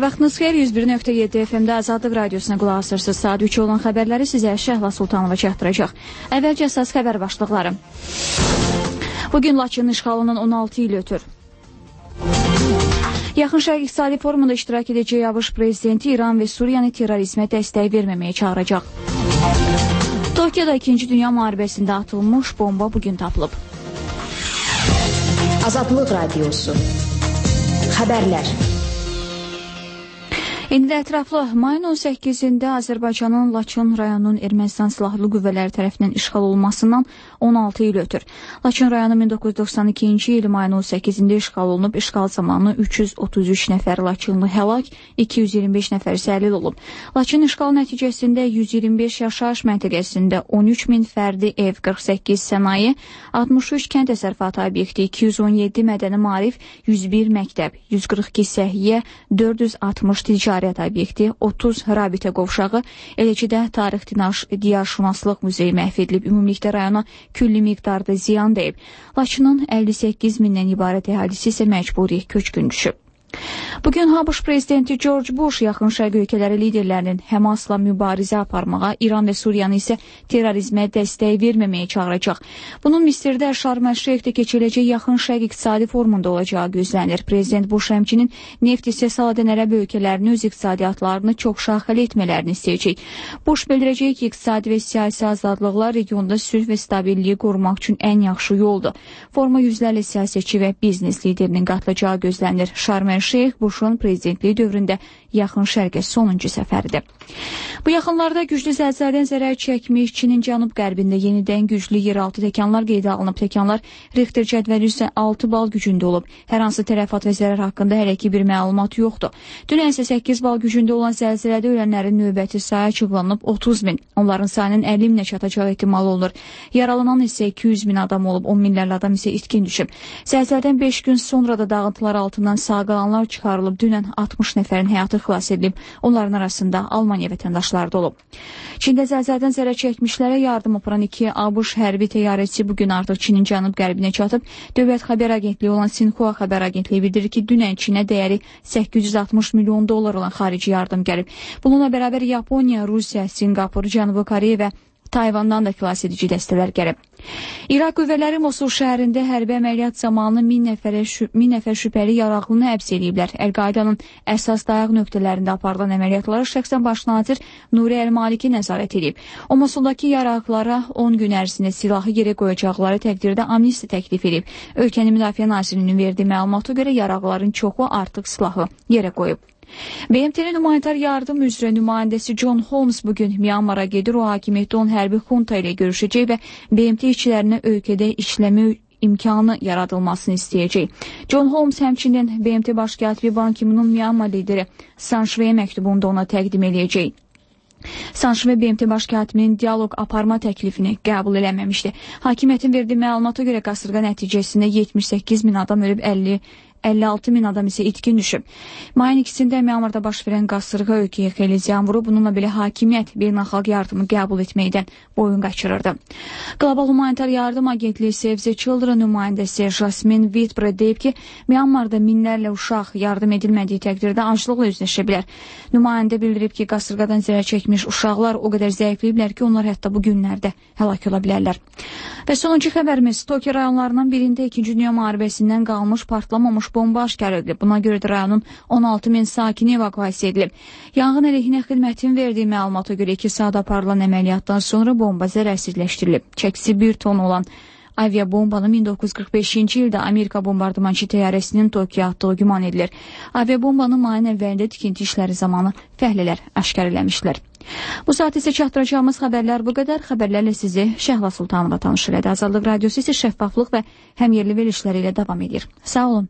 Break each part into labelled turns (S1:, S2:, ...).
S1: Hər vaxtınız xeyir, 101.7 FM-də Azadlıq Radiosuna qulaq asırsınız. Saat 3 olan xəbərləri sizə Şəhla Sultanova çatdıracaq. Əvvəlcə əsas xəbər başlıqları. Bugün Laçının işğalının 16 il ötür. Yaxın Şərq İqtisadi Forumunda iştirak edəcək ABŞ prezidenti İran və Suriyanı terrorizmə dəstək verməməyə çağıracaq. Tokyoda 2-ci Dünya müharibəsində atılmış bomba bugün tapılıb.
S2: Azadlıq Radiosu. Xəbərlər.
S1: İndi ətraflı mayın 18-də Azərbaycanın Laçın rayonunun Ermənistan silahlı qüvvələri tərəfindən işğal olunmasından 16 il ötür. Laçın rayonu 1992-ci il mayın 18-də işğal olunub, işğal zamanı 333 nəfər Laçınlı həlak, 225 nəfər isə əlil olub. Laçın işğal nəticəsində 125 yaşayış məntəqəsində 13 min fərdi ev, 48 sənaye, 63 kənd təsərrüfatı obyekti, 217 mədəni maarif, 101 məktəb, 142 səhiyyə, 460 ticarət obyekti, 30 rabitə qovşağı, eləcə də tarix diyarşünaslıq muzeyi məhv edilib. Ümumilikdə rayona külli miqdarda ziyan deyib. Laçının 58 mindən ibarət əhalisi isə məcburi köçkün düşüb. Bugün ABŞ prezidenti George Bush yaxın şərq ölkələri liderlərinin Həmasla mübarizə aparmağa, İran və Suriyanı isə terrorizmə dəstək verməməyə çağıracaq. Bunun Misirdə Şarm-əl-Şeyxdə keçiriləcək yaxın şərq iqtisadi forumunda olacağı gözlənilir. Prezident Bush həmçinin neft istehsal edən ərəb ölkələrini öz iqtisadiyyatlarını çox şaxəli etmələrini istəyəcək. Bush bildirəcək ki, iqtisadi və siyasi azadlıqlar regionda sülh və stabilliyi qorumaq üçün ən yaxşı yoldur. Foruma yüzlərlə siyasətçi və biznes liderinin qatılacağı gözlənilir. Şarm-əl-Şeyx Bush'un prezidentliyi dövründə yaxın şərqə sonuncu səfəridir. Bu yaxınlarda güclü zəlzələdən zərər çəkmiş Çinin cənub-qərbində yenidən güclü yeraltı təkanlar qeydə alınıb. Təkanlar Richter cədvəli üzrə 6 bal gücündə olub. Hər hansı tələfat və zərər haqqında hələ ki bir məlumat yoxdur. Dünən isə 8 bal gücündə olan zəlzələdə ölənlərin növbəti sayı açıqlanıb 30 min. Onların sayının 50 minə çatacağı ehtimal olunur. Yaralanan isə 200 min adam olub, 10 minlərlə adam isə itkin düşüb. Zəlzələdən 5 gün sonra da dağıntılar altından sağ qalanlar çıxarılıb. Dünən 60 nəfərin həyatı xilas edilib. Onların arasında Almaniya vətəndaşları da olub. Çində zəlzələdən zərər çəkmişlərə yardım aparan 2 ABŞ hərbi təyyarəçisi bugün artıq Çinin cənub-qərbinə çatıb. Dövlət xəbər agentliyi olan Sinhua xəbər agentliyi bildirir ki, dünən Çinə dəyəri 860 milyon dollar olan xarici yardım gəlib. Bununla bərabər Yaponiya, Rusiya, Sinqapur, Cənubi Koreya və Tayvandan da xilas edici dəstələr gəlib. İraq qüvvələri Mosul şəhərində hərbi əməliyyat zamanı 1000 nəfər şübhəli yaraqlını həbs ediblər. Əl-Qaidanın əsas dayaq nöqtələrində aparılan əməliyyatları şəxsən baş nazir Nuri Əl-Maliki nəzarət edib. O Mosuldakı yaraqlara 10 gün ərzində silahı yerə qoyacaqları təqdirdə amnistiya təklif edib. Ölkənin müdafiə nazirinin verdiyi məlumata görə yaraqların çoxu artıq silahı yerə qoyub. BMT-nin humanitar yardım üzrə nümayəndəsi John Holmes bugün Myanmara gedir. O hakimiyyətdə olan hərbi xunta ilə görüşəcək və BMT işçilərinə ölkədə işləmə imkanı yaradılmasını istəyəcək. John Holmes həmçinin BMT baş katibi Ban Ki-moon'un Myanmar lideri San Shwe məktubunu da ona təqdim edəcək. San Shwe BMT baş katibinin dialoq aparma təklifini qəbul eləməmişdi. Hakimiyyətin verdiyi məlumata görə qasırğa nəticəsində 78 min adam ölüb, 56 min adam isə itkin düşüb. Mayın 2-sində Myanmarda baş verən qasırğa ölkəyə xeyli ziyan vurub. Bununla belə hakimiyyət beynəlxalq yardımı qəbul etməkdən boyun qaçırırdı. Qlobal Humanitar Yardım Agentliyi Save the Children nümayəndəsi Jasmine Whitbread deyib ki, Myanmarda minlərlə uşaq yardım edilmədiyi təqdirdə aclıqla üzləşə bilər. Nümayəndə bildirib ki, qasırğadan zərər çəkmiş uşaqlar o qədər zəifləyiblər ki, onlar hətta bu günlərdə həlak ola bilərlər. Və sonuncu xəbərimiz, Tokyo rayonlarının birində 2-ci Dünya müharibəsindən qalmış partlamamış bomba aşkar edilib. Buna görə də rayonun 16 min sakini evakuasiya edilib. Yanğın əleyhinə xidmətin verdiyi məlumata görə 2 saat aparılan əməliyyatdan sonra bomba zərərsizləşdirilib. Çəkisi 1 ton olan aviabombanın 1945-ci ildə Amerika bombardımançı təyyarəsinin Tokyo atdığı güman edilir. Aviabombanın mayın əvvəlində tikinti işləri zamanı fəhlələr aşkar eləmişlər. Bu saat isə çatdıracağımız xəbərlər bu qədər. Xəbərlərlə sizi Şəhla Sultanova tanış elədi. Azadlıq Radiosu isə şəffaflıq və həmyerli verilişləri ilə davam edir. Sağ olun.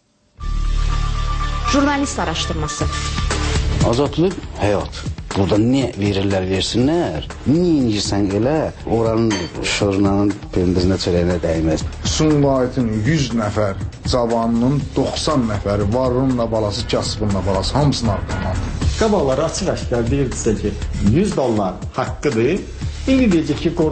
S2: Jurnalist araşdırması.
S3: Azadlıq həyat. Burada nə verirlər versinlər, nə inirsən elə, oranın şorunanın pendirinə çörəyinə dəyməz.
S4: Sumqayıtın 100 nəfər cavanının 90 nəfəri varınla balası, kasıbınla balası, hamısını arqadan.
S5: Qabaqlar açıq-aşkar deyirdisə ki, $100 haqqıdır. İndi deyəcək ki,